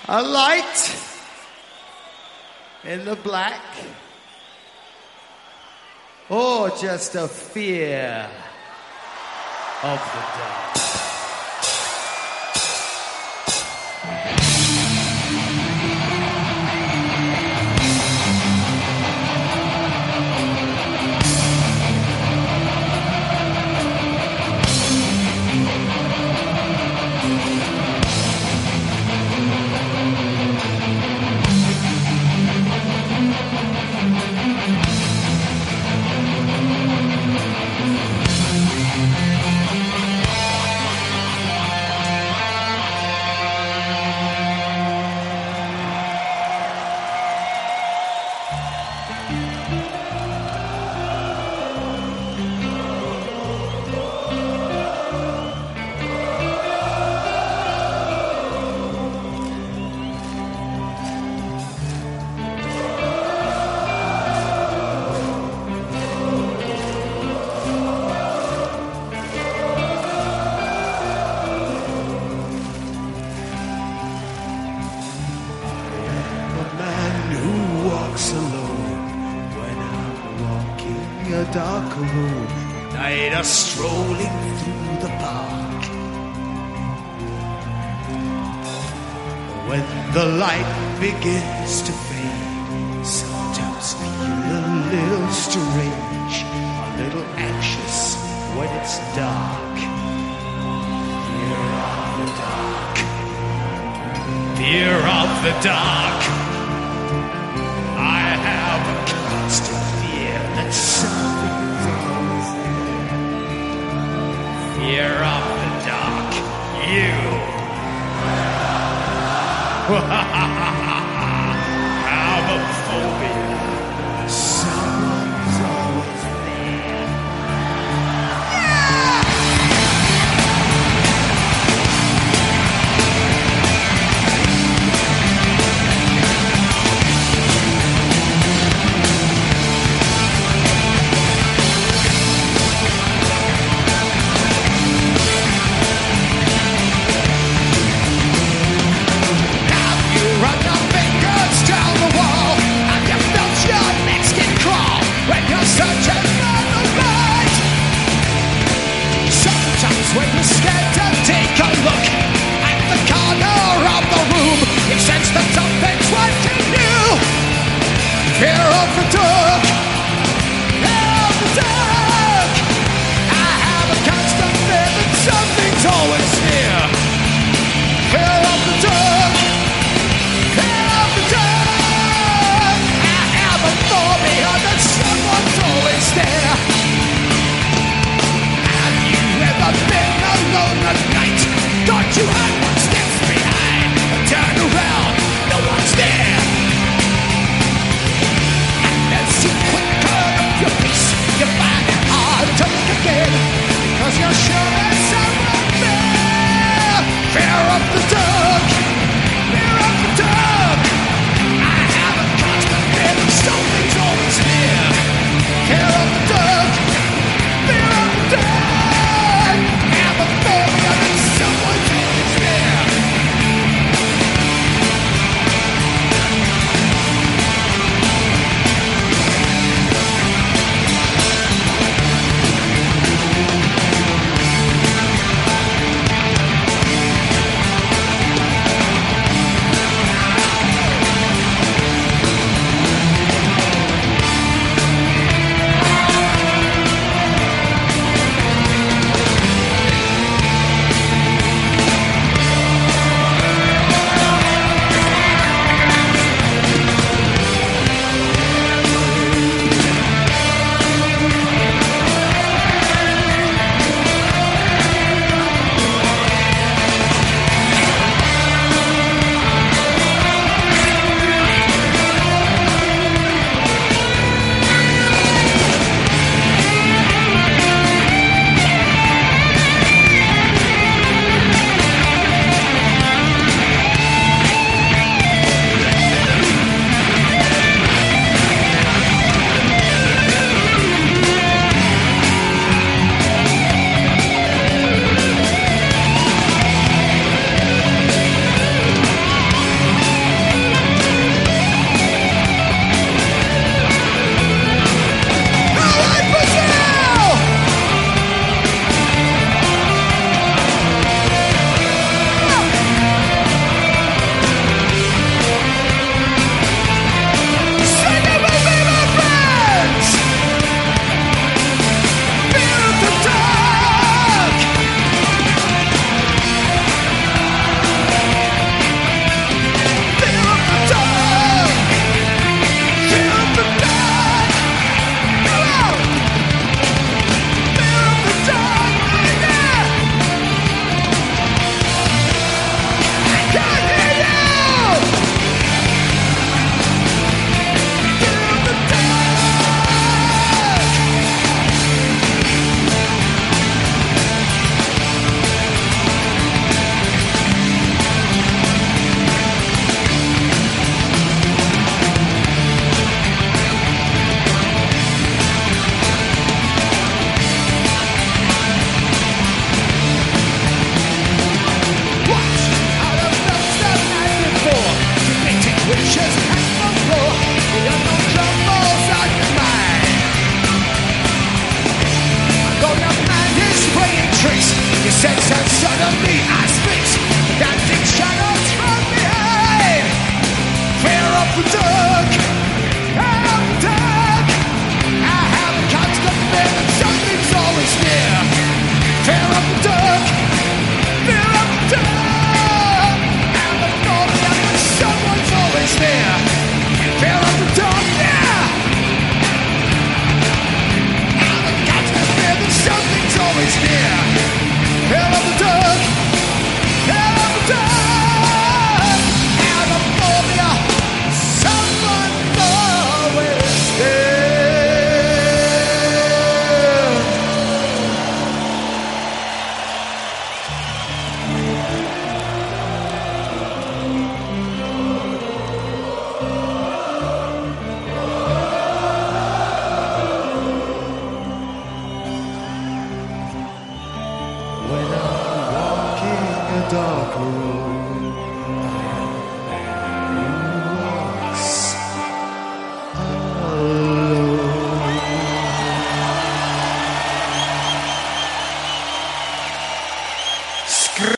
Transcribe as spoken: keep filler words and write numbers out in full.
A light in the black, or just a fear of the dark? Strolling through the park, when the light begins to fade, sometimes feel a little strange, a little anxious when it's dark. Fear of the dark, fear of the dark. I have a constant fear that something's always there. Fear of the dark, you. Have a phobia. Someone's always there. the dark, fear of the dark. I have a constant fear that something's always near. Fear of the dark, fear of the dark. And the phobia that someone's always near. Fear of the dark, yeah. And the constant fear that something's always near. Fear of the dark, fear of the dark. And the phobia, someone's always there. When I'm walking a dark road,